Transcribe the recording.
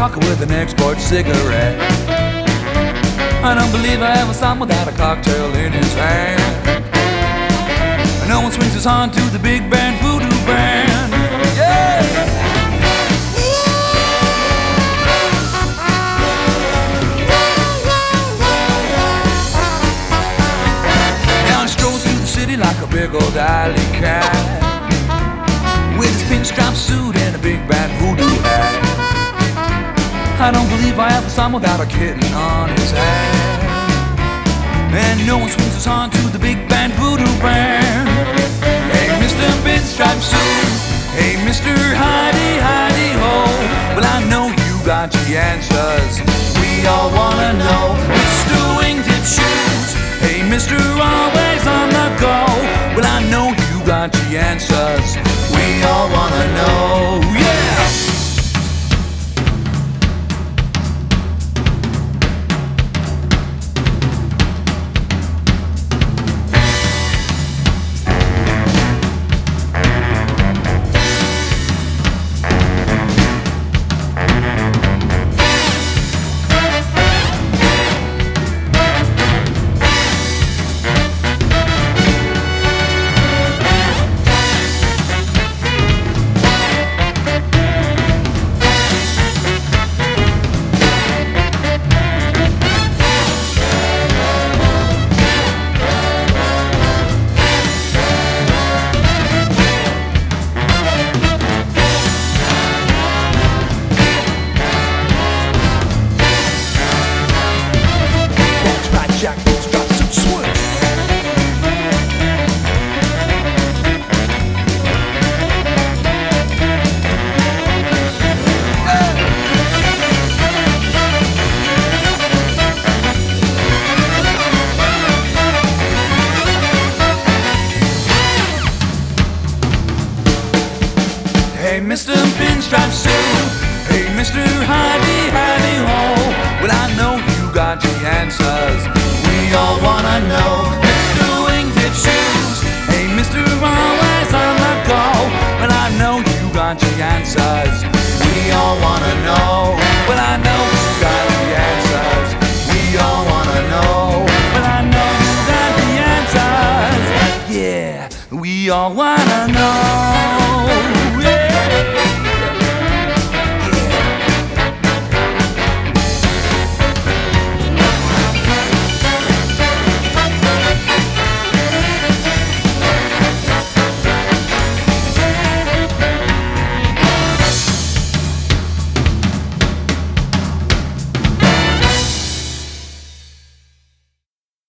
cocker with an export cigarette. I don't believe I ever saw him without a cocktail in his hand. And no one swings his horn to the big band voodoo band. Yeah! Now he strolls through the city like a big old alley cat, with his pinstripe suit and a big bad voodoo hat. I don't believe I ever saw him without a kitten on his hand. And no one swings his horn to the big band voodoo band. Hey, Mr. Pinstripe Suit. Hey, Mr. Hidey, Hidey Ho. Well, I know you got the answers. We all wanna know. Mr. Wingtip Shoes. Hey, Mr. Always on the go. Well, I know you got the answers. We all wanna know. Yeah! Hey, Mr. Pinstripe Suit. Hey, Mr. Hidey, Hidey Ho. Well, I know you got the answers. We all wanna know. Mr. Wingtip Shoes. Hey, Mr. Always on the go. Well, I know you got the answers. We all wanna know. Well, I know you got the answers. We all wanna know. Well, I know you got the answers. Yeah, we all wanna know.